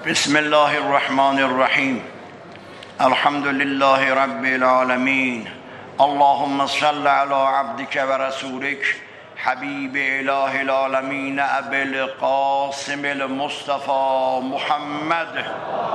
بسم الله الرحمن الرحيم الحمد لله رب العالمين اللهم صل على عبدك ورسولك حبيب إله العالمين أبي القاسم المصطفى محمد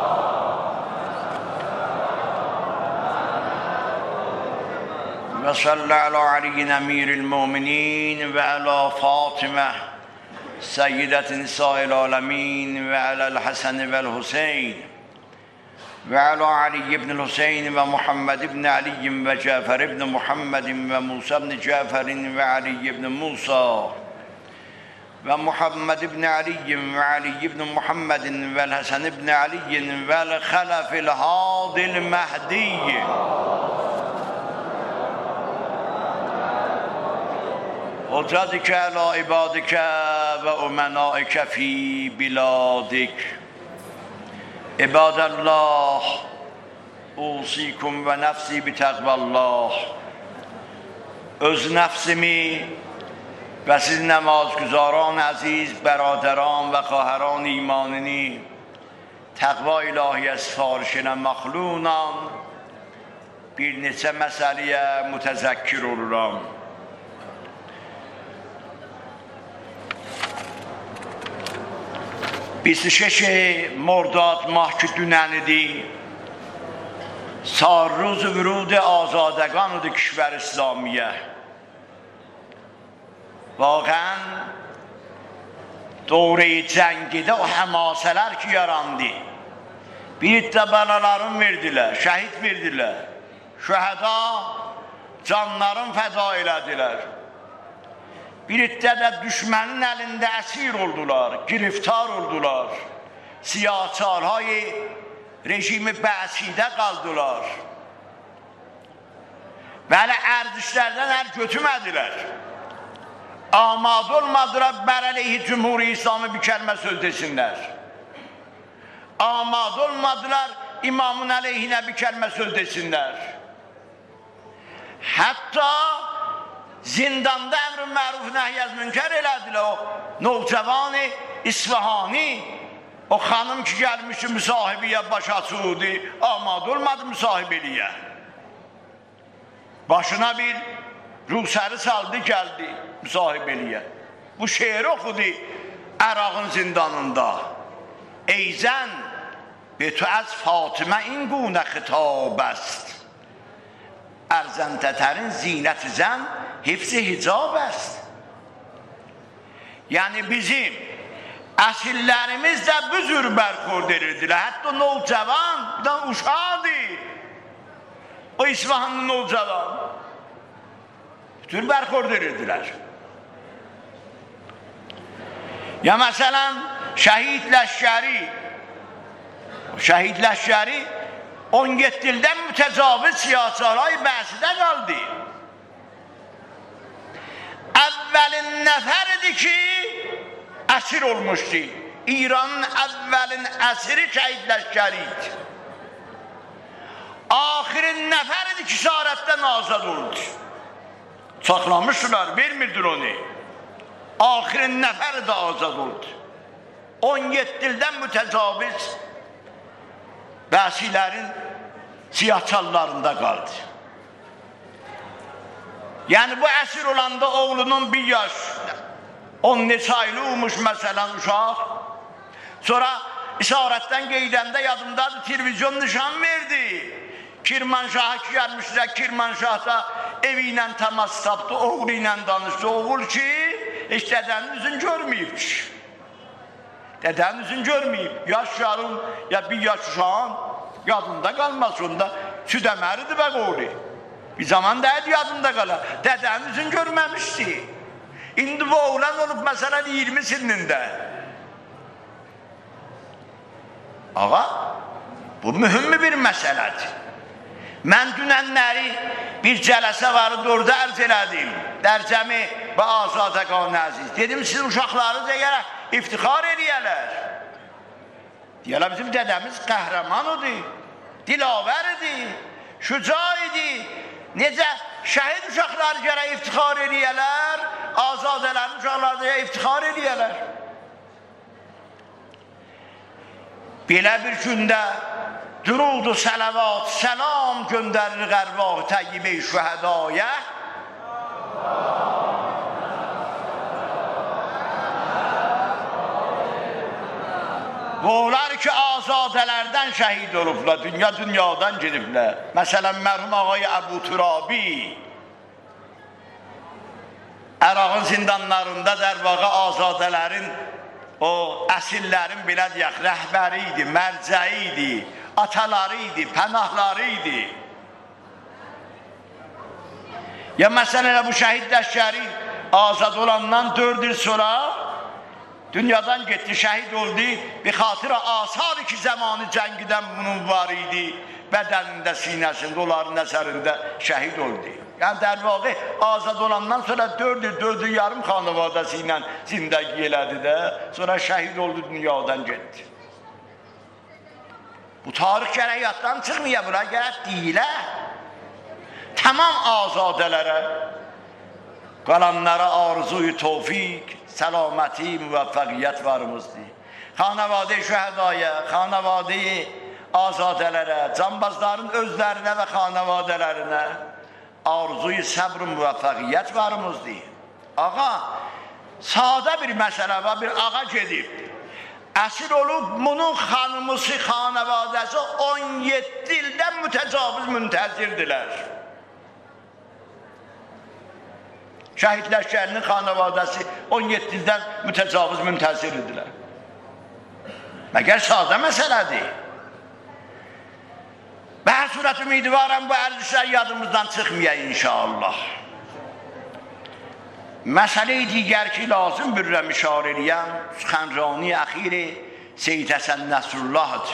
وصل على علي أمير المؤمنين وعلى فاطمة سيدة نساء العالمين وعلى الحسن والحسين وعلى علي بن الحسين ومحمد بن علي وجعفر بن محمد وموسى بن جعفر وعلي بن موسى ومحمد بن علي وعلي بن محمد والحسن بن علي والخلف الهادي المهدي حجتك على عبادك وأمنائك في بلادك عباد الله أوصيكم ونفسي بتقوى الله öz nefsimi ve siz namazgüzarان aziz برادران و خواهران ایمانی تقوا ilahiyə sifariş edən məxluqla bir neçə məsələyə mütəzəkkir oluram. 26 مرداد ماه که dünənidir سال روز ورود آزادگان کشور اسلامیه واقعا دوره جنgidə o həmasələr ki yarandı bir iddə bəlaların verdilər, şəhid verdilər, şühəda canların fəda elədilər. Bir iddə də düşmənin əlində əsir oldular, giriftar oldular. Siyahçılar rejimi bəsidə qaldılar. Bəli, ərdişlərdən əl götürmədilər. Amad olmadılar, bərəleyhi Cümhuri İslamı bir kəlmə söz desinlər. Amad olmadılar, imamın əleyhinə bir kəlmə söz desinlər. Hətta zindanda əmr-i məruf nəhyəz münkər elədilər o novcavan-ı İsfahani o xanım ki gəlmişdi müsahibiyə baş açıldı amad olmadı müsahibeliyə başına bir ruhsarı saldı gəldi müsahibeliyə bu şeir oxudu Ərağın zindanında ey zən به تو از فاطمه این گونه خطاب است ارزنده ترین زینت زن حفظ hicab است. Yəni bizim əsillərimiz də bu cür bərxurd edirdilər. Hətta novcavan, bir də uşaqdı. O İsfahanlı novcavan. Bu cür bərxurd edirdilər. Ya məsələn, şəhid ləşkəri 17 ildən mütəcaviz siyasələr bəsidə qaldı. Əvvəlin nəfəridir ki, əsir olmuşdu. İranın əvvəlin əsiri şəhid ləşkəri idi. Axirin nəfəridir ki, şəhadətdən azad oldu. Saxlamışdılar, vermirdir onu. Axirin nəfəri də azad oldu. 17 ildən mütəcaviz bəsilərin siyahçallarında qaldı. Yəni bu əsir olanda oğlunun bir yaş 10 neçə aylı olmuş məsələn uşaq. Sonra işarətdən qeydəndə yadımdadır televizyon nişan verdi. Kirmanşah'a ki gəlmişlər, Kirmanşah da evi ilə təmas tapdı, oğlu ilə danışdı. Oğul ki heç dədənin üzünü görməyib ki. Dədənin üzünü görməyib. Yaş yarım ya bir yaş uşağın yadında qalmaz onda. Süd əməridir bə oğlu. Bir zaman deyədi yadında qala. Dədənin üzünü görməmişdi. İndi bu oğlan olub məsələn 20 sinində. Ağa, bu mühüm bir məsələdir. Mən dünənləri bir cələsə vardı, orada ərz elədim. Dərcəmi və Azadəqan əziz. Dedim, siz uşaqları deyərək iftixar eləyələr. Deyələr, bizim dədəmiz qəhrəman idi, dilavər idi, şüca idi. Necə şəhid uşaqları gərək iftixar eləyələr, azadələrin uşaqları da iftixar eləyələr. Belə bir gündə durudu salavat, selam göndərir ərvah təyyibə-i şühədaya. Bu olar ki, azadələrdən şəhid olublar, dünyadan gediblər. Məsələn, mərhum ağay Əbu Turabi Ərağın zindanlarında dərvaqa azadələrin, o əsillərin belə deyək, rəhbəri idi, mərcəyi idi, ataları idi, pənahları idi. Ya məsələn, bu şəhid dəşkəri azad olandan 4 il sonra dünyadan getdi, şəhid oldu. Bir xatirə asar ki, zamanı cəngidən bunun var idi. Bədənində, sinəsində, onların əsərində şəhid oldu. Yəni, der vaqi, azad olandan sonra 4 il yarım xanavadəsi ilə zindəgi elədi də, sonra şəhid oldu, dünyadan getdi. Bu tarix gərək yaddan çıxmaya, bura gərək deyilə. Tamam azadələrə, qalanlara arzuyu tevfik, səlaməti, müvəffəqiyyət varımızdır. Xanavadə-i şəhədaya, xanavadə-i azadələrə, cambazların özlərinə və xanavadələrinə arzuyu səbr-ı müvəffəqiyyət varımızdır. Ağa, sadə bir məsələ var, bir ağa gedib. Əsir olub, bunun xanımısı, xanavadəsi 17 ildən mütəcavüz müntəzirdirlər. Şəhid Ləşkərinin xanavadəsi 17 ildən mütəcavüz müntəzirdirlər. Məgər sadə məsələdir. Və hər surət ümidvarəm bu ərzişlər yadımızdan çıxmaya inşallah. Məsələ-i digər ki, lazım bürrəm işarə eləyəm, Süxənrani əxiri Seyyid Həsən Nəsrullahdır.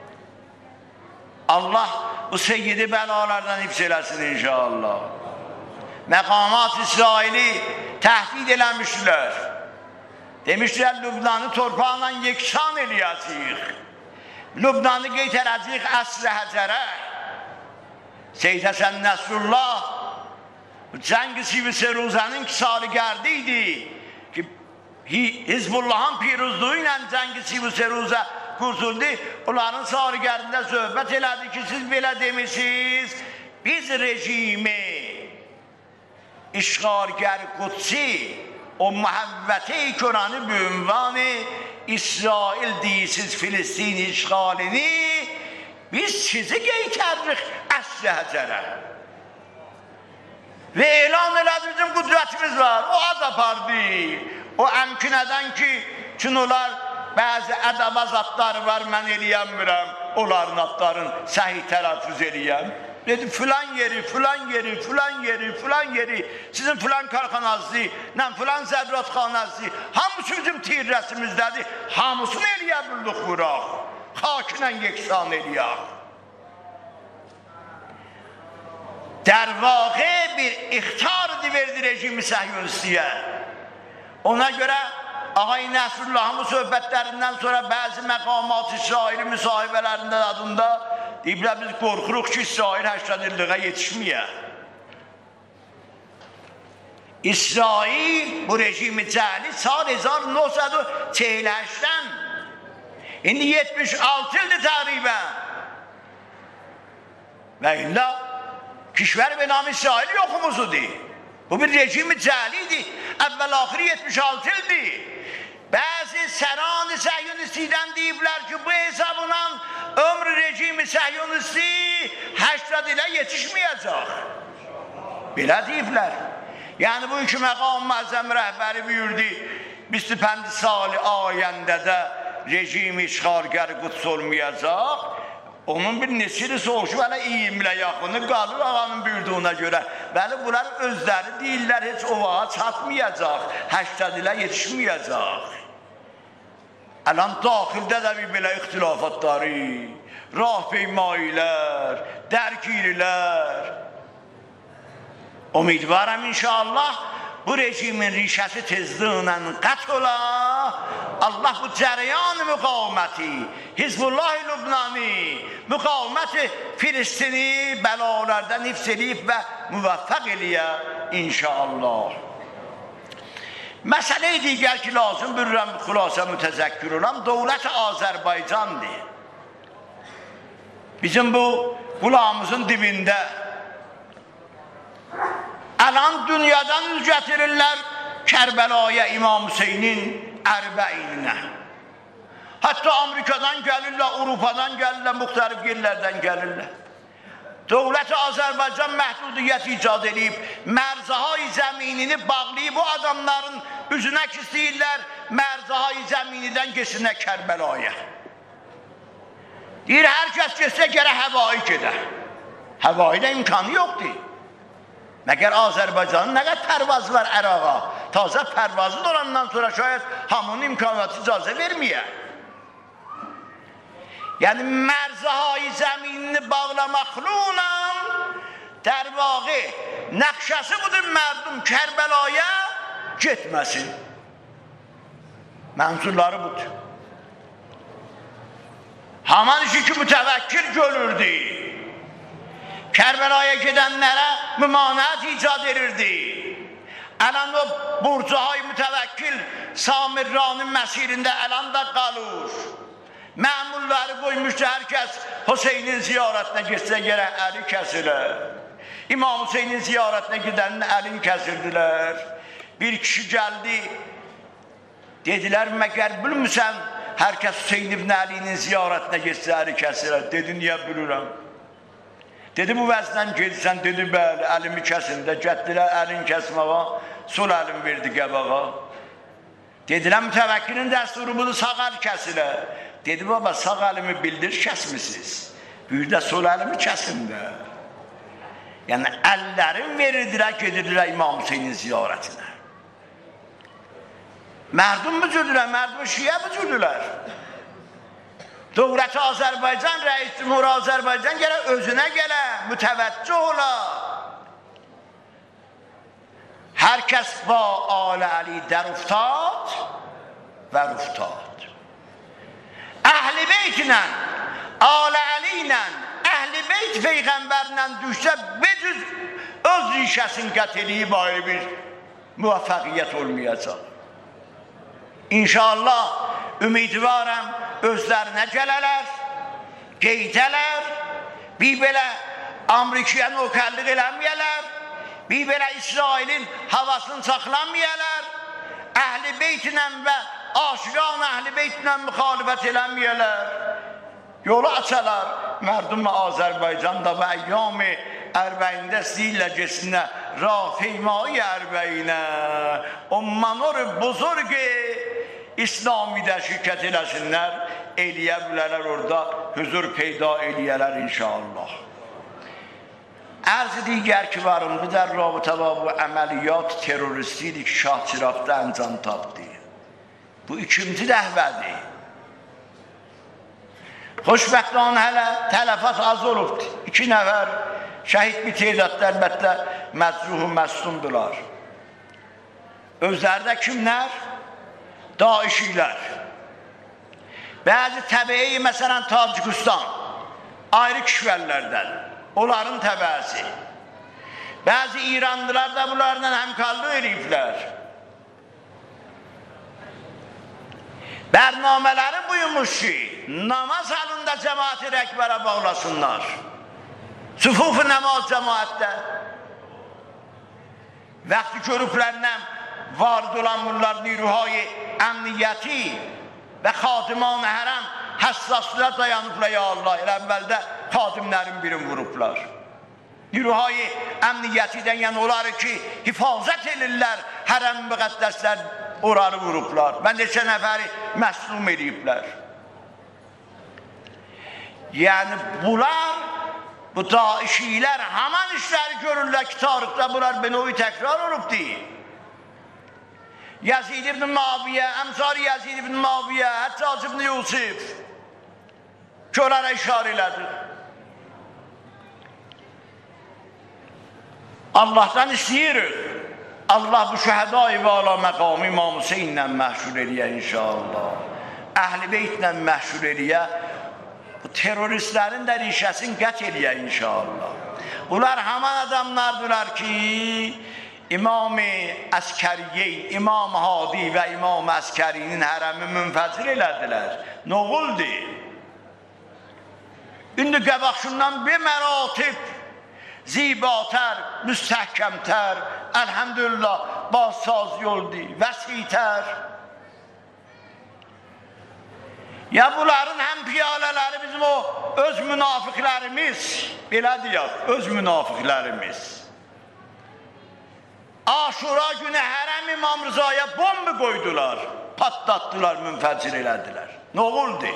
Allah bu seyyidi bəlalardan hifz eləsin inşallah. Məqamat İsraili təhdid eləmişdilər. Demişdilər, Lübnanı torpağla yeksan eləyəcəyik. Lübnanı qeytərəcəyik əsr-i həcərə. Seyyid Həsən Nəsrullah Cəng-i Sivri-Seruzənin kisarigərdi idi ki, Hizbullahın piruzluğu ilə Cəng-i Sivri-Seruzə qurtuldu. Onların sarigərdində söhbət elədi ki, siz belə demişsiniz, biz rejimi işğalgər Qudsi o mühəvvəti-i Kur'anı bu ünvanı İsrail deyisiz Filistin işğalini biz sizi qeytərrik əsr-i həcərə. Və elan elədi, bizim qüdrətimiz var, o ad apardı. O əmkinədən ki, çünki onlar bəzi ədəba zatları var, mən eləyəmirəm, onların adların səhih tələffüz eləyəm. Dedi, filan yeri, filan yeri, filan yeri, filan yeri, sizin filan karxanazdı, nə filan zədratxanazdı, hamısı bizim tirrəsimizdədir, hamısını eləyə bildik vuraq, xakinə yeksan eləyək. Der vaqe bir ixtar verdi rejimi səhyonistiyə. Ona görə Ağay Nəsrullahın söhbətlərindən sonra bəzi məqamat İsraili müsahibələrində adında deyiblər, biz qorxuruq ki, İsrail 80 illiğə yetişməyə. İsrail bu rejimi cəhli sal 1948-dən indi 76 ildir təqribən. Və illa kişver ve nam İsrail yokumuzudur. Bu bir rejimi cəhlidir. Əvvəl-axır 76 ildir. Bəzi səran-ı səhyonistiden deyiblər ki, bu hesabla ömrü rejimi səhyonisti 80 ilə yetişməyəcək. Belə deyiblər. Yəni bu iki məqam məzəm rəhbəri buyurdu, bir stipendi sali ayəndə də rejimi işğalgər Quds olmayacaq. Onun bir nesili soğuşu hələ 20'lə yaxını qalır ağanın buyurduğuna görə. Bəli, bunlar özləri deyirlər, heç o vaxt çatmayacaq, 80 ilə yetişməyəcək. Ələn daxildə də bir belə ixtilafatları, rahpeymayilər, dərgirilər. Umidvarım inşallah bu rejimin rişəsi tezliğinlə qət ola. Allah bu cəryan müqaviməti, Hizbullah-i Lübnani, müqaviməti Filistini bəlalardan hifz edib və müvəffəq eləyə inşallah. Məsələ-i digər ki, lazım bürürəm, xülasə mütəzəkkür olam, dövlət Azərbaycandır. bizim bu kulağımızın dibinde. Alan dünyadan üz getirirler Kerbela'ya İmam Hüseyin'in erbeinine. Hatta Amerika'dan gelirler, Avrupa'dan gelirler, muhtelif yerlerden gelirler. Devlet-i Azerbaycan məhdudiyyət icad edib, mərzahayı zəminini bağlayıb, bu adamların üzünə istəyirlər, mərzahayı zəminidən geçsinə Kərbəlaya. Deyir, hər kəs geçsə gərək həvai gedə. Həvai də imkanı yoxdur. Məgər Azərbaycanın nə qədər pərvazı var Əraqa? Tazə pərvazı olandan sonra şayət hamının imkanatı icazə verməyə. Yəni mərzahayı zəminini bağlamaqla در واقع نقشası budur mərdum Kərbəlaya getməsin. Mənsurları budur. Haman işi ki mütəvəkkil görürdü. Kərbəlaya gedənlərə mümanət icad edirdi. Ələn o burcuhay mütəvəkkil Samirranın məsirində ələn də qalır. Məmulları qoymuşdu, hər kəs Hüseynin ziyarətinə getsə gərək əli kəsilir. İmam Hüseynin ziyarətinə gedənin əlini kəsirdilər. Bir kişi gəldi, dedilər, məgər bilmirsən, hər kəs Hüseyin ibn Əlinin ziyarətinə getsə əli kəsilir. Dedi, niyə bilirəm? Dedi, bu vəzdən gedirsən, dedi, bəli, əlimi kəsin də, gətdilər əlini kəsməyə, sol əlim verdi qəbağa. Dedilər, mütəvəkkilin dəsturu budur, sağ əl kəsilir. Dedi, baba, sağ əlimi bildir, kəsmisiniz. Bir də sol əlimi kəsin də. Yəni, əllərin verirdilər, gedirdilər İmam Hüseynin ziyarətinə. Mərdum bücürdülər, mərdum şiyə bücürdülər. Dövlət-i Azərbaycan, Rəis Cümhur Azərbaycan gərək özünə gələ, mütəvəccüh ola. Hər kəs ba Alə Əli dər uftad və ruftad. Əhl-i beytlə, Alə Əli ilə, Əhl-i beyt Peyğəmbərlə düşsə, becüz öz rişəsini qət eləyib ayrı bir müvəffəqiyyət olmayacaq. İnşallah ümidvarəm özlərinə gələlər, qeydələr, bir belə Amerikaya nökərlik eləməyələr, bir belə İsrailin havasını saxlamayələr, Əhl-i beytlə və aşiqan Əhl-i beytlə müxalifət eləməyələr, yolu açalar. Mərdum Azərbaycanda və əyyam-ı ərbəyində istəyirlər geçsinə rafeymayı ərbəyinə o manor buzurgi İslamidə şirkət eləsinlər, eləyə bilərlər orada huzur peyda eləyələr inşallah. Ərz digər ki varım, bu der rabıta bu əməliyyat teröristiydi ki Şah Çıraqda əncam tapdı. Bu ikinci rəhbədir. Xoşbəxtlərin hələ tələfat az olubdur. 2 nəfər şəhid bir teyzatda əlbəttə məcruhu məsumdular. Özlərdə kimlər? Daişilər. Bəzi təbəyi, məsələn, Tacikistan, ayrı kişvərlərdən, onların təbəsi. Bəzi İranlılar da bunlarla həmkarlıq ediblər. Bərnamələri buyurmuş ki, namaz halında cəmaati rəkbərə bağlasınlar. Sufufu namaz cəmaatdə. Vaxtı körüklərindən vardı olan bunlar niruhay əmniyyəti və xadiman hərəm həssaslığa dayanıblar, ya Allah. Elə əvvəldə xadimlərin birini vurublar. Niruhay əmniyyətidən, yəni onları ki, hifazət edirlər, hərəm müqəddəslər oranı vurublar. Mən neçə nəfəri məslum ediblər. Yəni bunlar, bu daişilər haman işləri görürlər ki, tarixdə bunlar benovi təkrar olub deyil. Yazid ibn Muaviyə, əmsar Yazid ibn Muaviyə, Həccac ibn Yusuf ki, onlara işarə elədir. Allah'tan istiyoruz. Allah bu şəhədai və ala məqamı İmam Hüseyinlə məhşur eləyə inşallah. Əhl-i beytlə məhşur eləyə. Bu teröristlərin də rişəsini qət eləyə inşallah. Bunlar haman adamlardılar ki, İmam-ı Əskəriyyə, İmam Hadi və İmam Əskərinin hərəmi münfəcir elədilər. Noğuldur. indi qabaqşından bir məratib zibatər, müstəhkəmtər, əlhəmdülillah, bazsaz yoldur, vəsitər. Ya bunların həm piyalələri bizim o öz münafiqlərimiz, belə deyək, öz münafiqlərimiz. Aşura günü Hərəm İmam Rızaya bomba qoydular, patlatdılar, münfəcir elədilər. Nə oldu?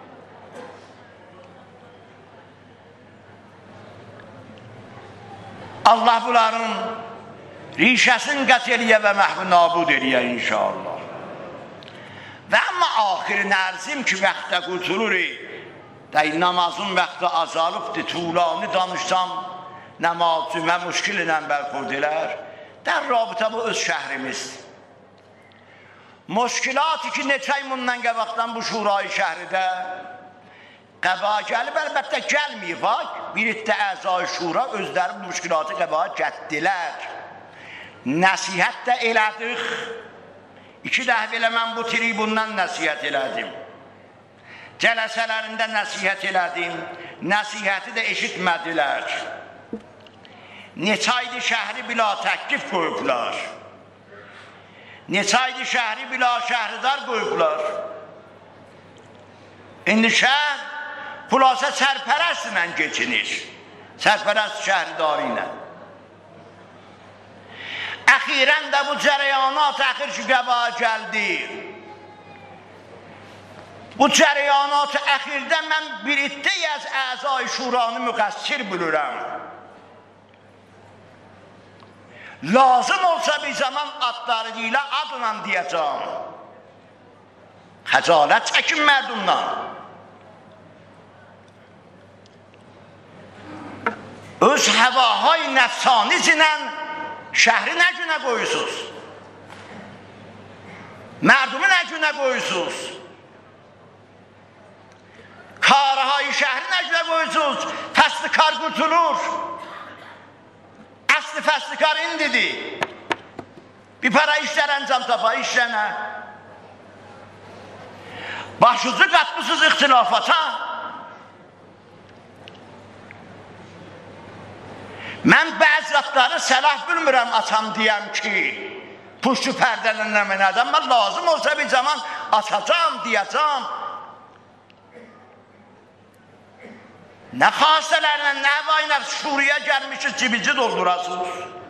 Allah bunların rişəsini qət eləyə və məhv nabud eləyə inşallah. Və amma axir nərzim ki, vaxtda qurtulurik, deyil, namazın vaxtı azalıbdır, tuğlanı danışsam, namaz cümə müşkil ilə bərxurd elər, در رابطه با öz şəhrimizdir. Müşkilatı ki, neçə ay bundan qabaqdan bu şurayı şəhridə qəbağa gəlib, əlbəttə gəlməyib, bir iddə əzai şura özləri bu müşkilatı qəbağa gətdilər. Nəsihət də elədik. 2 dəfə elə mən bu tribundan nəsihət elədim. Cələsələrində nəsihət elədim. Nəsihəti də eşitmədilər. Neçə aydı şəhri bila təklif qoyublar. Neçə aydı şəhri bila şəhridar qoyublar. İndi şəhər xülasə sərpərəst ilə geçinir. Sərpərəst şəhridarı ilə. Əxirən də bu cərəyanat əxir ki, qəbağa gəldi. Bu cərəyanat əxirdə mən bir iddə az əzai şuranı müqəssir bilirəm. Lazım olsa bir zaman adları ilə adla deyəcəm. Xəcalət çəkin mərdumdan. Öz həvahay nəfsaniz ilə şəhri nə günə qoyursunuz? Mərdumu nə günə qoyursunuz? Karhay şəhri nə günə qoyursunuz? Fəsli kar qurtulur. Əsli fəsli kar indidir. Bir para işlər əncam tapa, işlənə. Başınızı qatmışsınız ixtilafata. Mən bəzi rəftarı səlah bilmirəm açam deyəm ki, puşcu pərdələnləmə nədən, mən lazım olsa bir zaman açacam, deyəcəm. Nə xastələrlə, nə vayına şuraya gəlmişiz, cibici doldurasınız.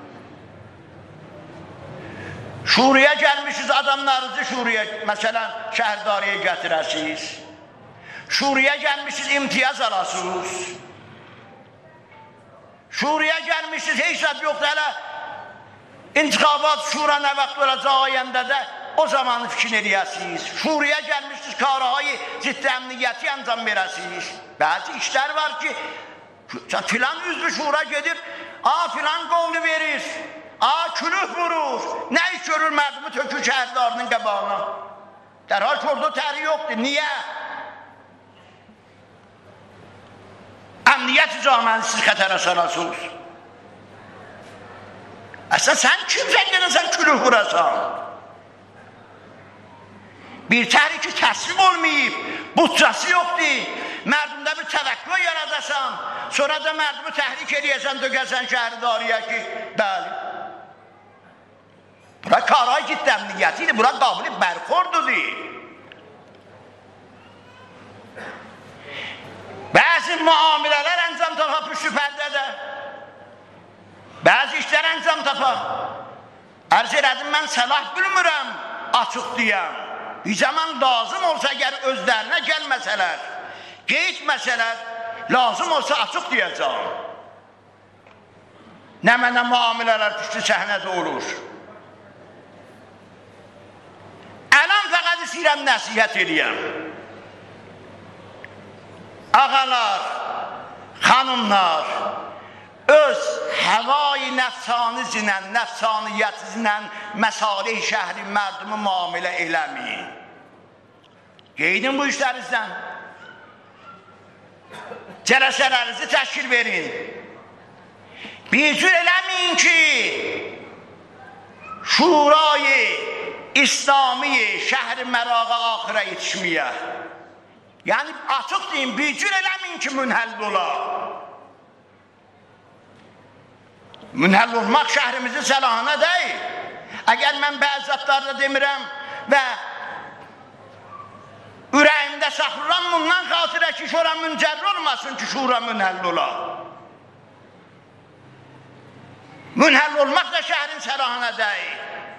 Şuraya gəlmişiz, adamlarınızı şuraya, məsələn, şəhərdariyə gətirəsiniz. Şuraya gəlmişiz, imtiyaz alasınız. Şuraya gəlmişiz, heç zət yoxdur, hələ intixabat şura nə vaxt olacaq ayəndə də o zamanı fikir eləyəsiniz. Şuraya gəlmişsiniz, karahayı ciddi əmniyyəti əncam verəsiniz. Bəzi işlər var ki, filan üzvü şura gedir, filan qovlu verir, külüh vurur. Nə iş görür mərdumu tökür şəhərdarının qəbağına? Dərhal ki, orada təri yoxdur. Niyə? Əmniyyət icaməni siz xətərə sarasınız. Əslən, sən kimsən gedəsən külüh vurasan? Bir təri ki, təslim olmayıb, bütcəsi yoxdur. Mərdumda bir təvəkkü yaradasan, sonra da mərdumu təhrik edəyəsən, dögəsən şəhərdariyə ki, bəli. Bura karay ciddi əmniyyəti idi, bura qabili bərxordudur. Bəzi müamilələr əncam tapa püşü pərdədə. Bəzi işlər əncam tapa. Ərz elədim, mən səlah bilmirəm, açıq deyəm. Bir zaman lazım olsa əgər özlərinə gəlməsələr, geçməsələr, lazım olsa açıq deyəcəm. Nə mənə müamilələr püştü səhnədə olur. Ələn fəqət istəyirəm nəsihət edəyəm. Ağalar, xanımlar, öz həvai nəfsaniz ilə, nəfsaniyyətiz ilə məsalih şəhri mərdumu müamilə eləməyin. Qeydin bu işlərinizdən. Cələsələrinizi təşkil verin. Bir cür eləməyin ki, şurayı İslami şəhri mərağa axirə yetişməyə. Yəni açıq deyim, bir cür eləmin ki, münhəll ola. Münhəll olmaq şəhrimizin səlahına deyil. Əgər mən bəzi zatlarda demirəm və ürəyimdə saxlıram, bundan xatirə ki, şura müncərr olmasın ki, şura münhəll ola. Münhəll olmaq da şəhrin səlahına deyil.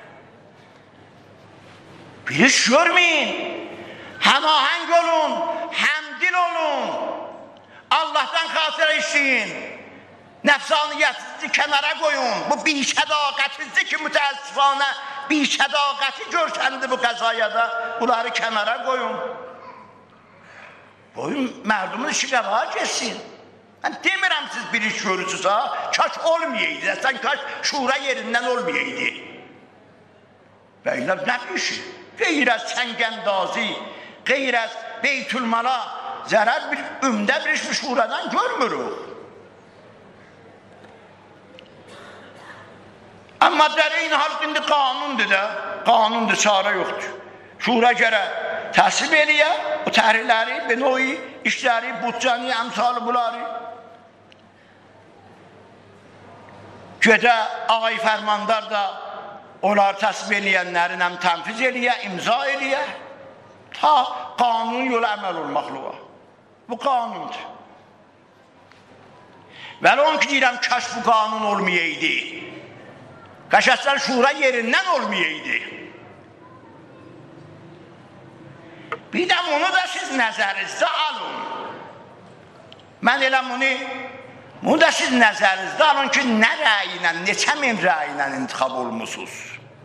Bir iş görməyin, həmahəng olun, həmdil olun, Allahdan xatirə işləyin, nəfsaniyyətinizi kənara qoyun, bu bir sədaqətinizdir ki, mütəəssifanə bir sədaqəti görsəndi bu qəzayada, bunları kənara qoyun. Qoyun, mərdumun işi qəbağa geçsin. Mən demirəm siz bir iş görürsünüz ha, kaç olmayaydı, sən kaç şura yerindən olmayaydı. Bəylər nə bir işi? Qeyrəz səngəndazi, qeyrəz beytülmala, zərər bir ümdə bir iş şuradan görmürük. Amma dəreyin halk indi qanundur da, qanundur, çarə yoxdur. Şura görə təsib eləyə, o təhrikləri, benoyi, işləri, budcəni, əmsalı bunları. Gedə ağay fərmandar da onları təsib eləyənlərin həm tənfiz eləyə, imza eləyə, ta qanun yolu əməl olmaqlığa. Bu qanundur. Vəli onun ki, deyirəm, kaş bu qanun olmayaydı. Qaşaslar şura yerindən olmayaydı. Bir də bunu da siz nəzərinizdə alın. Mən elə bunu da siz nəzərinizdə alın ki, nə rəyi ilə, neçə min rəyi ilə intiqab olmuşsunuz.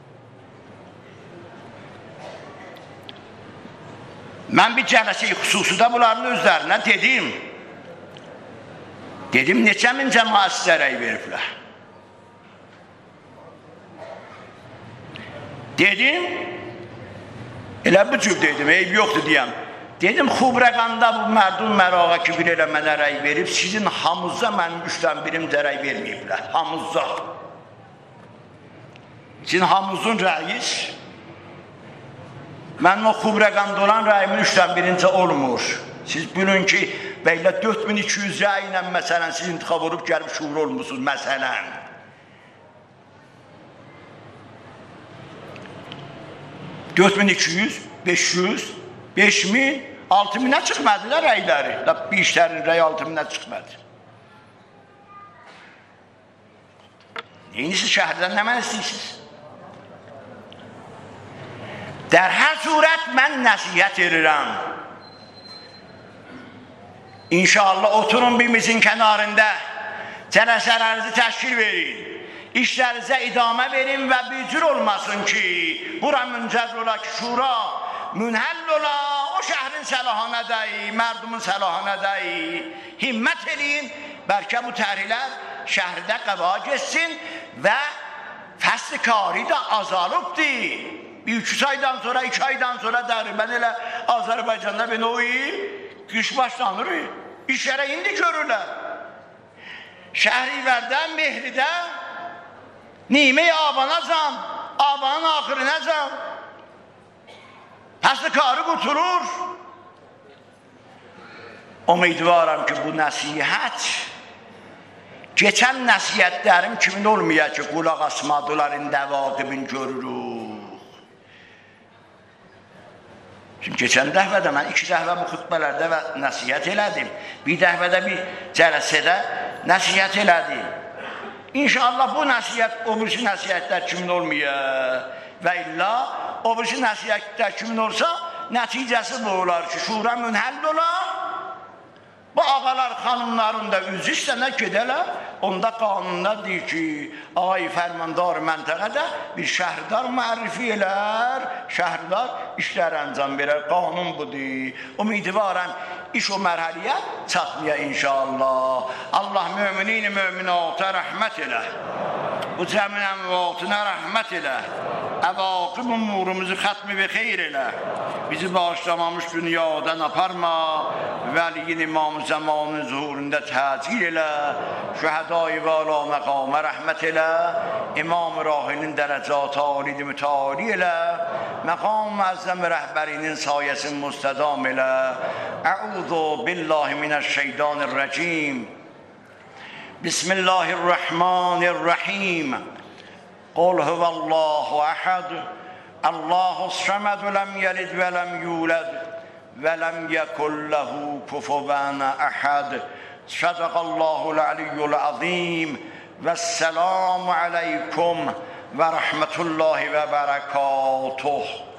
Mən bir cələsi xüsusidə bunların özlərinə dedim. Dedim, neçə min cəmaat sizə rəy veriblər. Dedim, elə bu cür dedim, eyb yoxdur deyəm. Dedim, xub rəqanda bu mərdum mərağa ki, bir elə mənə rəy verib, sizin hamuzda mənim 3-dən birimdə rəy verməyiblər, hamuzda. Sizin hamuzun rəyiz, mənim o xub rəqanda olan rəyimin 3-dən birincə olmur. Siz bilin ki, bəylə 4200 rəy ilə məsələn, siz intiqab olub gəlib şuur olmuşsunuz, məsələn. 4200, 500, 5000, 6000'ə çıxmadılar rəyləri. Bir işlərin rəy 6000'ə çıxmadı. Neyiniz şəhərdən nə mən istəyirsiniz? Dər hər surət mən nəsiyyət edirəm. İnşallah oturun birimizin kənarında cələsələrinizi təşkil verin. İşlərinizə idamə verin və bir cür olmasın ki, bura müncəz ola ki, şura münhəll ola, o şəhrin səlahına dəyi, mərdumun səlahına dəyi, himmət eləyin, bəlkə bu təhrilər şəhridə qəbağa geçsin və fəsli kari da azalıbdır. 1-2 aydan sonra, 2 aydan sonra dərbən elə Azərbaycanda ben o qış başlanır, işlərə indi görürlər. Şəhrivərdən, Mehridə, Nime-i Abanacan, Abanın axırınacan, fəsli karı qurtulur. Umidvaram ki, bu nəsihət, geçən nəsihətlərim kimin olmayacaq ki, qulaq asmadıların dəvaqibini görürük. Şimdi geçən dəfədə mən 2 dəfə bu xütbələrdə nəsihət elədim. Bir dəfədə bir cələsədə nəsihət elədim. İnşallah bu nəsihət, o birisi nəsihətlər kimin olmuyor və illa o birisi nəsihətlər kimin olsa nəticəsi bu olar ki, şura münhəll olar. Bu ağalar, xanımların da üzü istənə gedələr, onda qanunlar deyir ki, ay fərmandar məntəqədə bir şəhrdar müərrifi elər, şəhrdar işlər əncam verər, qanun budur. Umidvaram iş o mərhəliyə çatmaya inşallah. Allah müminin müminata rəhmət elə. Bu cəmin əmvatına rəhmət elə. Əvaqib umurumuzu xətmi və xeyr elə. Bizi bağışlamamış dünyadan aparma. Vəliyin imam-ı zamanın zuhurunda təcil elə. Şəhədai və ala məqamə rəhmət elə. İmam-ı rahinin dərəcatı alid mütali elə. Məqam-ı əzzəm rəhbərinin sayəsini müstədam elə. اعوذ بالله من الشیطان الرجیم. بسم الله الرحمن الرحیم. قل هو الله احد الله الصمد لم یلد ولم یولد ولم یکن له کفوا احد. صدق الله العلی العظیم. و السلام علیکم و رحمت الله و برکاته.